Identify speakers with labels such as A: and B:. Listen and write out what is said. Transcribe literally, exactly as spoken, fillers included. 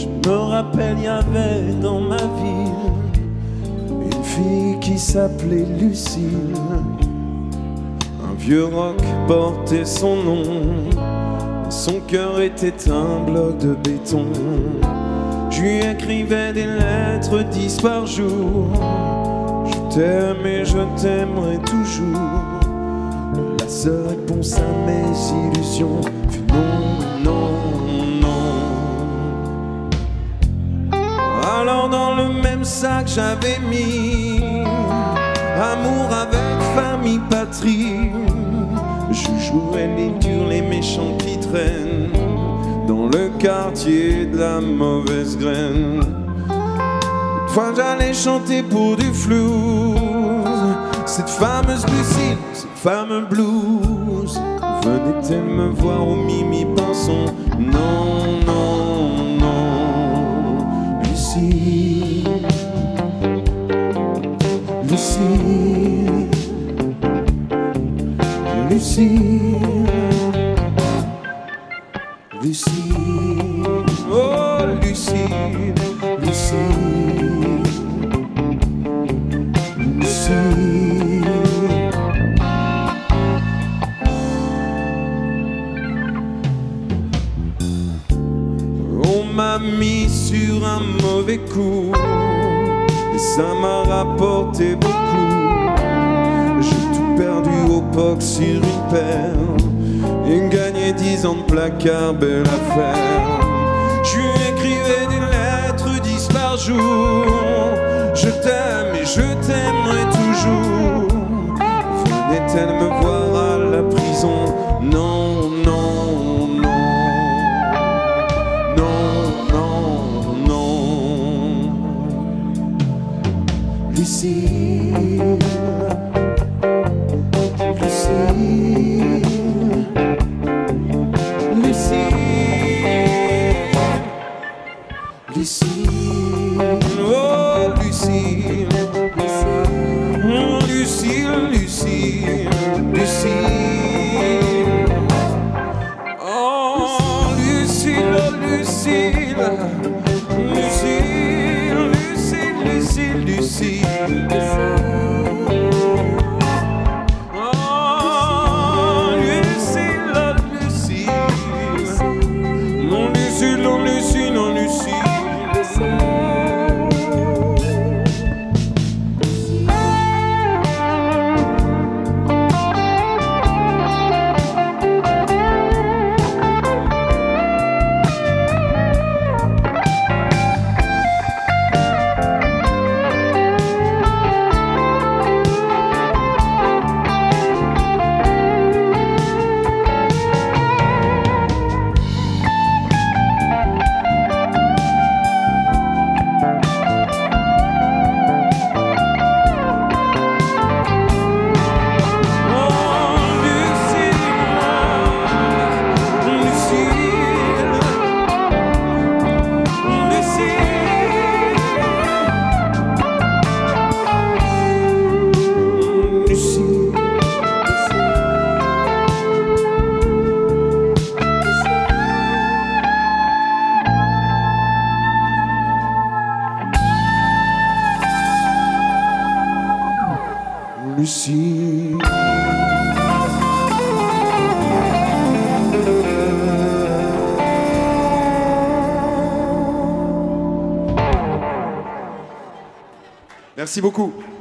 A: Je me rappelle, y avait dans ma ville une fille qui s'appelait Lucille. Un vieux roc portait son nom, son cœur était un bloc de béton. Je lui écrivais des lettres dix par jour. Je t'aime et je t'aimerai toujours. La seule réponse à mes illusions fut non, non, non. Alors dans le même sac j'avais mis amour avec famille, patrie. Je jouais les durs, les méchants qui traînent dans le quartier de la mauvaise graine. Une fois j'allais chanter pour du flouze, cette fameuse Lucille, ce fameux blues. Venait-elle me voir au Mimi Pinson? Non, non, non. Lucille, Lucille, Lucille, Lucille, oh Lucille, Lucille, Lucille. On m'a mis sur un mauvais coup et ça m'a rapporté beaucoup. J'ai tout perdu au P O C sur une paire et gagné dix ans de placard, belle affaire. Je lui écrivais des lettres dix par jour. Je t'aime et je t'aimerai toujours. Venait-elle me voir à la prison? Non, non, non. Non, non, non. Lucille, Lucille, Lucille, Lucille, oh Lucille, Lucille, Lucille, Lucille, oh Lucille, oh Lucille, Lucille, Lucille, Lucille, Lucille. Lucille. Merci beaucoup.